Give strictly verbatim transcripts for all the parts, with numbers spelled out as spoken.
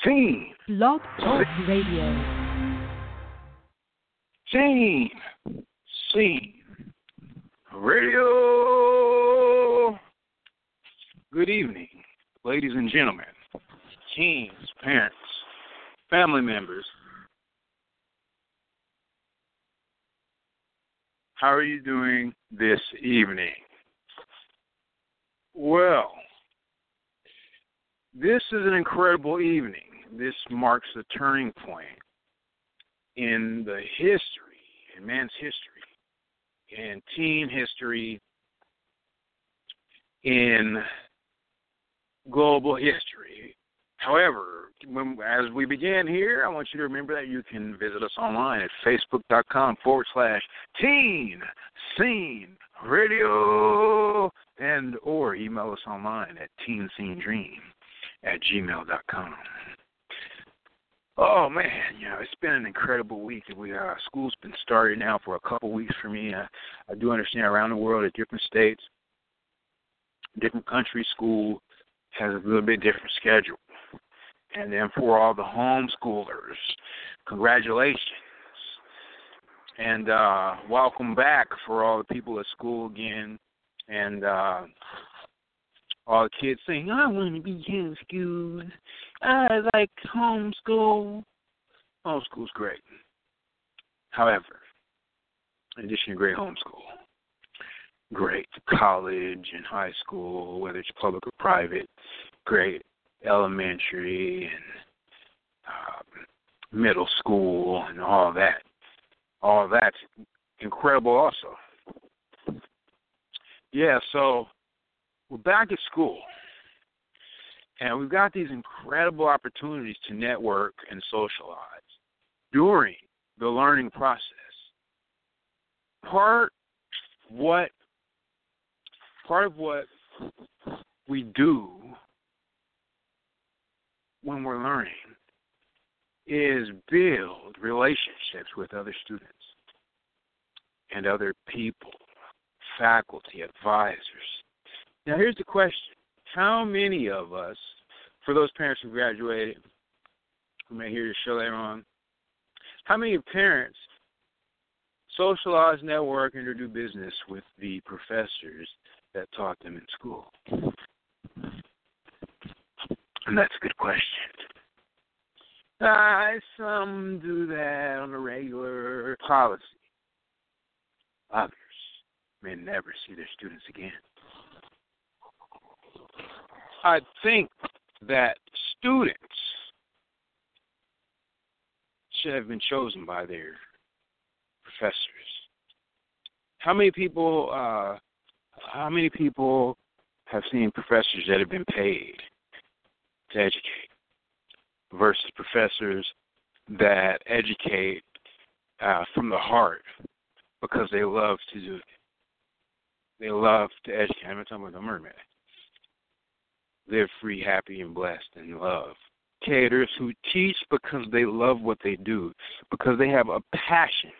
Teen. Blog Talk Radio. Teen. Scene. Radio. Good evening, ladies and gentlemen, teens, parents, family members. How are you doing this evening? Well, this is an incredible evening. This marks a turning point in the history, in man's history, in teen history, in global history. However, when, as we begin here, I want you to remember that you can visit us online at facebook.com forward slash teen scene radio and or email us online at teenscenedream at gmail dot com. Oh, man, you know, it's been an incredible week. We uh, School's been started now for a couple weeks for me. Uh, I do understand around the world at different states, different countries, school has a little bit different schedule. And then for all the homeschoolers, congratulations. And uh, welcome back for all the people at school again. And uh, all the kids saying, I want to be homeschooled. I like homeschool. Homeschool's great. However, in addition to great homeschool, great college and high school, whether it's public or private, great elementary and uh, middle school and all that. All that's incredible also. Yeah, so we're back at school, and we've got these incredible opportunities to network and socialize during the learning process. Part what part of what we do when we're learning is build relationships with other students and other people, faculty, advisors. Now, here's the question. How many of us, for those parents who graduated, who may hear the show later on, how many parents socialize, network, and or do business with the professors that taught them in school? And that's a good question. Uh, some do that on a regular policy. Others may never see their students again. I think that students should have been chosen by their professors. How many people? Uh, how many people have seen professors that have been paid to educate versus professors that educate uh, from the heart because they love to do it? They love to educate. I'm not talking about the mermaid. Live free, happy, and blessed in love. Educators who teach because they love what they do, because they have a passion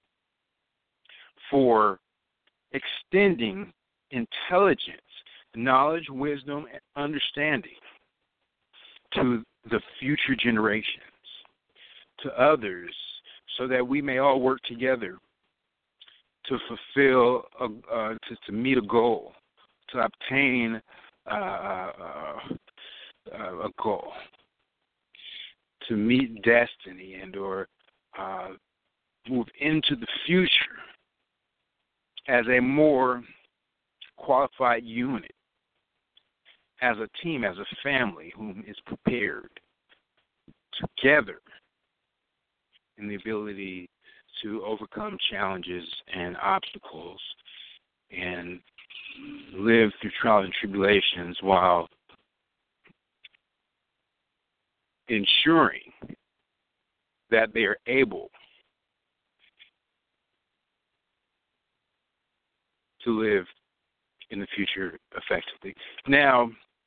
for extending intelligence, knowledge, wisdom, and understanding to the future generations, to others, so that we may all work together to fulfill, a, uh, to, to meet a goal, to obtain uh, uh, uh, a goal, to meet destiny and or uh, move into the future as a more qualified unit, as a team, as a family whom is prepared together in the ability to overcome challenges and obstacles and live through trials and tribulations while ensuring that they are able to live in the future effectively. Now,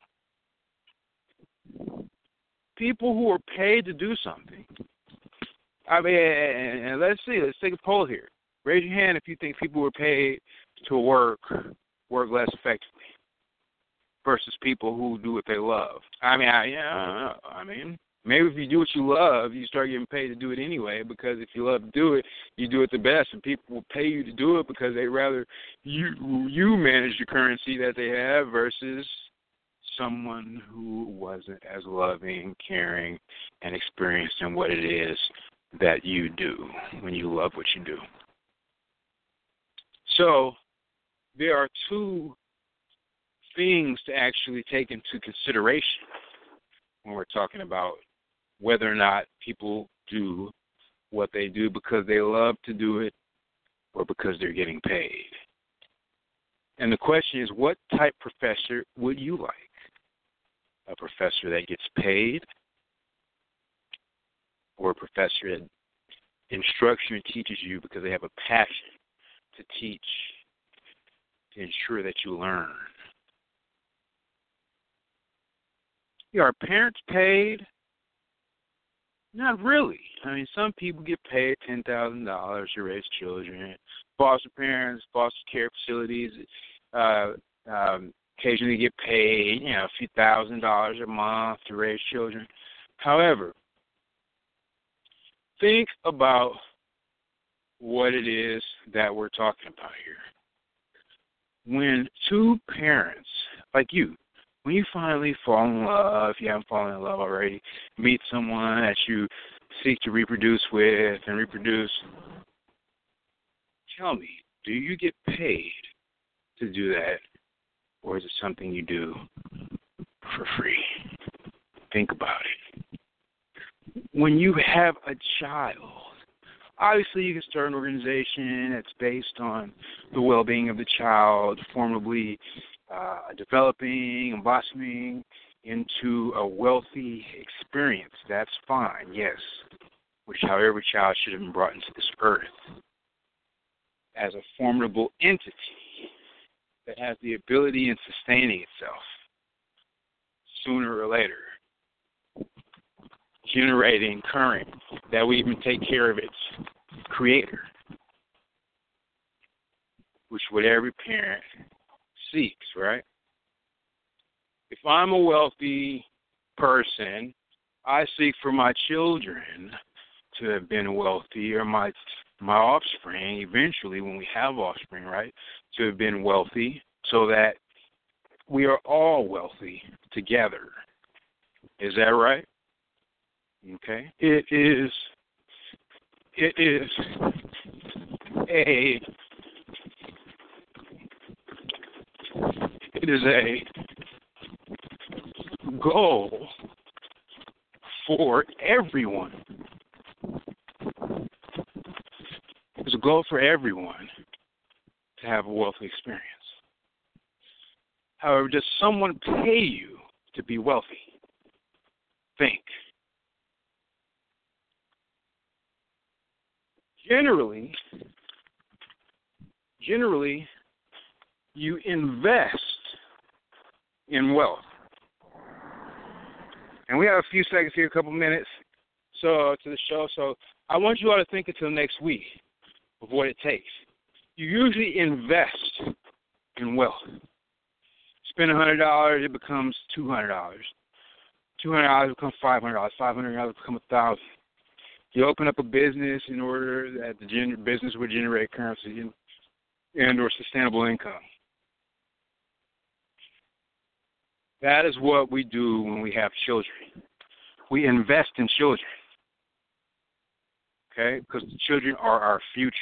people who are paid to do something, I mean, and let's see, let's take a poll here. Raise your hand if you think people who are paid to work work less effectively versus people who do what they love. I mean, I, yeah, I mean, Maybe if you do what you love, you start getting paid to do it anyway, because if you love to do it, you do it the best, and people will pay you to do it because they'd rather you you manage the currency that they have versus someone who wasn't as loving, caring, and experienced in what it is that you do when you love what you do. So there are two things to actually take into consideration when we're talking about whether or not people do what they do because they love to do it or because they're getting paid. And the question is, what type of professor would you like? A professor that gets paid, or a professor that instructs you and teaches you because they have a passion to teach, to ensure that you learn? Yeah, are parents paid? Not really. I mean, some people get paid ten thousand dollars to raise children. Foster parents, foster care facilities, uh, um, occasionally get paid, you know, a few thousand dollars a month to raise children. However, think about what it is that we're talking about here. When two parents, like you, when you finally fall in love, if you haven't fallen in love already, meet someone that you seek to reproduce with and reproduce, tell me, do you get paid to do that, or is it something you do for free? Think about it. When you have a child, obviously you can start an organization that's based on the well-being of the child, formally uh, developing and blossoming into a wealthy experience. That's fine, yes, which how every child should have been brought into this earth as a formidable entity that has the ability in sustaining itself sooner or later, generating current that we even take care of its creator, which what every parent seeks, right? If I'm a wealthy person, I seek for my children to have been wealthy, or my my offspring, eventually when we have offspring, right, to have been wealthy, so that we are all wealthy together. Is that right? Okay. It is it is a it is a goal for everyone. It's a goal for everyone to have a wealthy experience. However, does someone pay you to be wealthy? Think. Generally, generally, you invest in wealth. And we have a few seconds here, a couple minutes so to the show. So I want you all to think until next week of what it takes. You usually invest in wealth. Spend one hundred dollars, it becomes two hundred dollars. two hundred dollars becomes five hundred dollars. five hundred dollars becomes one thousand dollars. You open up a business in order that the gen- business would generate currency and, and or sustainable income. That is what we do when we have children. We invest in children, okay, because the children are our future,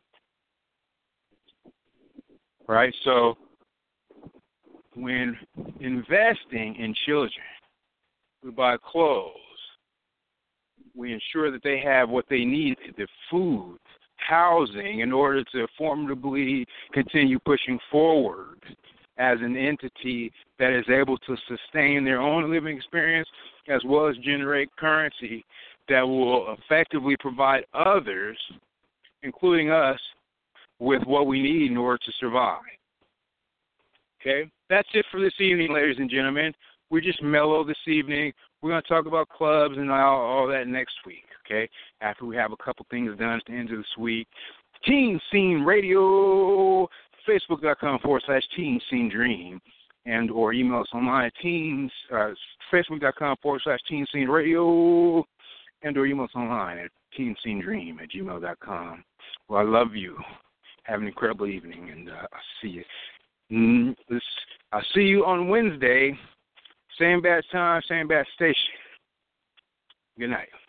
right? So when investing in children, we buy clothes. We ensure that they have what they need, the food, housing, in order to formidably continue pushing forward as an entity that is able to sustain their own living experience as well as generate currency that will effectively provide others, including us, with what we need in order to survive. Okay? That's it for this evening, ladies and gentlemen. We're just mellow this evening. We're going to talk about clubs and all, all that next week, okay, after we have a couple things done at the end of this week. Teen Scene Radio, Facebook.com forward slash Teen Scene Dream. and or email us online at teens, uh, facebook.com forward slash Teen Scene Radio, and or email us online at teenscenedream at gmail dot com. Well, I love you. Have an incredible evening, and uh, I'll see you. Mm, this, I'll see you on Wednesday, same bad time, same bad station. Good night.